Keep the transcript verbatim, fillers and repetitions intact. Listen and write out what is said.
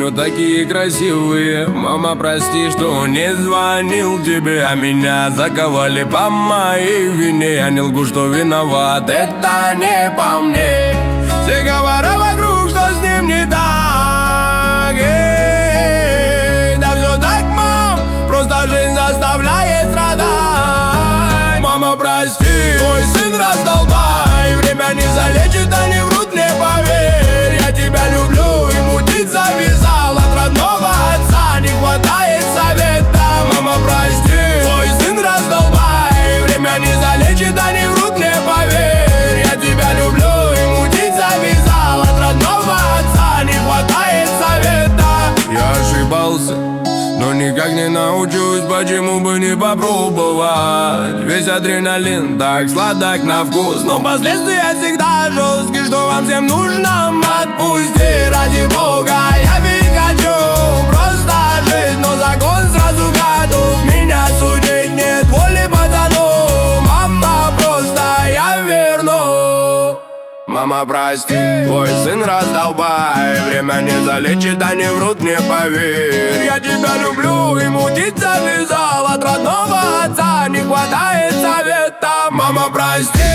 еще такие красивые. Мама, прости, что не звонил тебе, а меня заковали по моей вине. Я не лгу, что виноват, это не по мне. Все говорят вокруг, что с ним не так. Эй, да все так, мам, просто жизнь заставляет страдать. Мама, прости, твой сын раздолбай. Время не залечит, они врут, не поверь. Я тебя люблю и мутить завязал. От родного отца не хватает совета. Мама, прости, твой сын раздолбай. Время не залечит, они врут, не поверь. Я тебя люблю и мутить завязал. От родного отца не хватает совета. Я ошибался, но никак не научусь, почему бы не попробовать. Весь адреналин так сладок на вкус, но последствия всегда жесткие, что вам всем нужно. Отпусти, ради бога, я ведь хочу просто жить, но закон сразу готов меня судить. Нет воли пацану, мама, просто я верну. Мама, прости, твой сын раздолбай. Время не залечит, они врут, не поверь. Я тебя люблю и мутить завязал. От родного отца не хватает совета. Мама, прости.